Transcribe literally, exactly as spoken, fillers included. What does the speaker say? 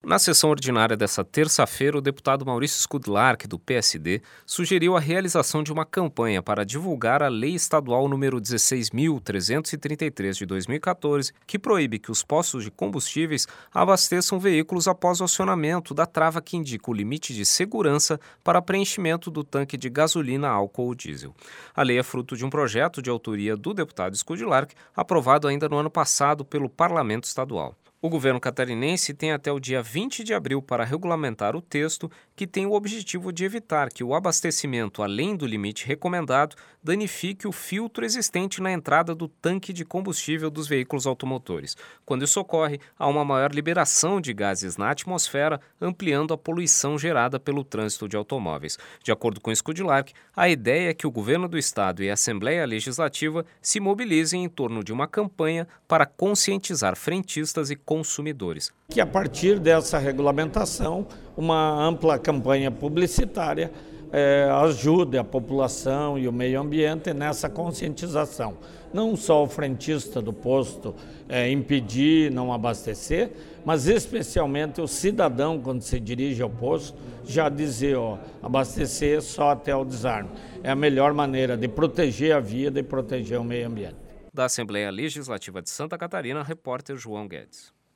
Na sessão ordinária desta terça-feira, o deputado Maurício Skudlark, do P S D, sugeriu a realização de uma campanha para divulgar a Lei Estadual número dezesseis mil trezentos e trinta e três de dois mil e quatorze, que proíbe que os postos de combustíveis abasteçam veículos após o acionamento da trava que indica o limite de segurança para preenchimento do tanque de gasolina, álcool ou diesel. A lei é fruto de um projeto de autoria do deputado Skudlark, aprovado ainda no ano passado pelo Parlamento Estadual. O governo catarinense tem até o dia vinte de abril para regulamentar o texto, que tem o objetivo de evitar que o abastecimento além do limite recomendado danifique o filtro existente na entrada do tanque de combustível dos veículos automotores. Quando isso ocorre, há uma maior liberação de gases na atmosfera, ampliando a poluição gerada pelo trânsito de automóveis. De acordo com Skudlark, a ideia é que o governo do estado e a Assembleia Legislativa se mobilizem em torno de uma campanha para conscientizar frentistas e consumidores. Que a partir dessa regulamentação, uma ampla campanha publicitária eh, ajude a população e o meio ambiente nessa conscientização. Não só o frentista do posto eh, impedir, não abastecer, mas especialmente o cidadão, quando se dirige ao posto, já dizer, ó, abastecer só até o desarme. É a melhor maneira de proteger a vida e proteger o meio ambiente. Da Assembleia Legislativa de Santa Catarina, repórter João Guedes.